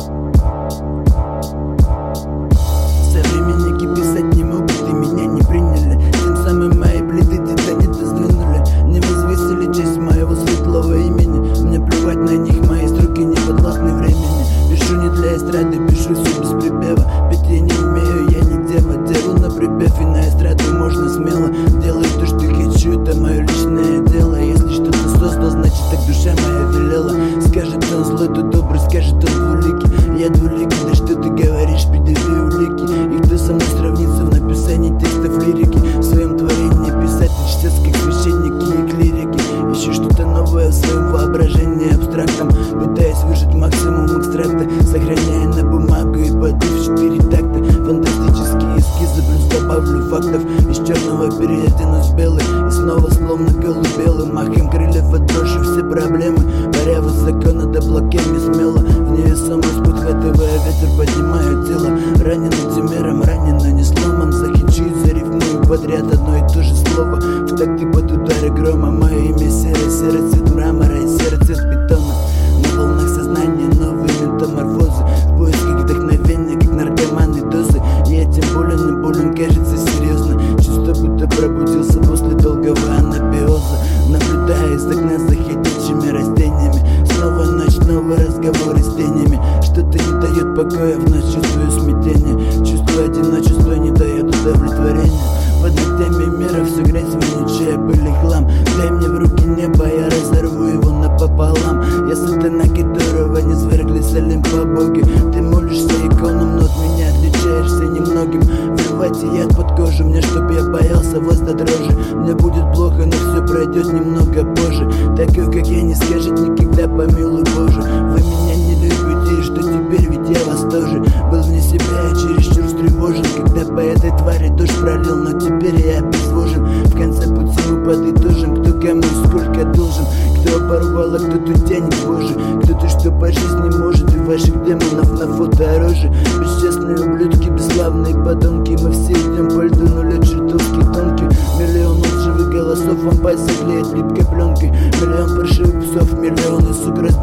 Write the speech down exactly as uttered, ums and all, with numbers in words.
Современники писать не могут и меня не приняли. Тем самым мои плиты титанита сдвинули. Не возвысили честь моего светлого имени. Мне плевать на них, мои строки не подвластны времени. Пишу не для эстрады, пишу все без припева. Петь я не умею, я не дева. Делу на припев и на эстраду можно смело. Делаю то, что хочу, это мое личное дело. Если что-то создал, значит так душа моя велела. Скажет он злой, то добрый, скажет он двуликий. Я двуликий, да что ты говоришь, предъяви улики. И кто со мной сравнится в написании текстов лирики? В своем творении писать чтец, как священники и клирики. Ищу что-то новое в своем воображении абстрактом, пытаясь выжать максимум экстракта, сохраняя на бумагу и поды в четыре такта. Фантастические эскизы, плюс добавлю фактов. Из черного переоденусь в белый, и снова словно голубелым махом крыльев отброшу все проблемы. Паря высоко над облаками смело, в невесомость подхватывая ветер, поднимаю тело. Ранен этим ранен, но не сломан. Захичу и зарифмую подряд одно и то же слово. В такте под удары грома. Мое имя серый, серый цвет мрамора и серый цвет бетона. На волнах сознания новые метаморфозы, в поисках вдохновения, как наркоманы дозы. Я тем болен и болен, кажется серьезно. Чувство, будто пробудился после долгого анабиоза. Наблюдая из окна за ходячими растениями. Снова ночь, новый разговор с тенями. Что-то не дает покоя, вновь чувствую смятение. Чувство одиночества не дает удовлетворения. Под ногтями мира все грязь, вонючая пыль и хлам. Дай мне в руки небо, я разорву его напополам. Я сатана, которого не свергли с Олимпа боги. Ты молишься иконам, но от меня отличаешься немногим. Вливайте яд под кожу мне, чтоб я боялся вас до дрожи. Мне будет плохо, но все пройдет немного позже. Такой, как я, не скажет никогда, помилуй Боже. Вы меня не любите, и что теперь, ведь я вас тоже. Был вне себя, я чересчур встревожен, когда по этой твари дождь пролил, но теперь я обезвожен. В конце пути мы подытожим, кто кому и сколько должен. Кто оборвал, а кто-то тянет позже. Кто-то что по жизни может, и ваших демонов на фото рожи. Бесчестные ублюдки, бесславные подонки. Мы все идем по льду, но лед чертовски тонкий. Миллион лживых голосов, вам пальцы клеят липкой пленкой. Миллион паршивых псов, миллионы сук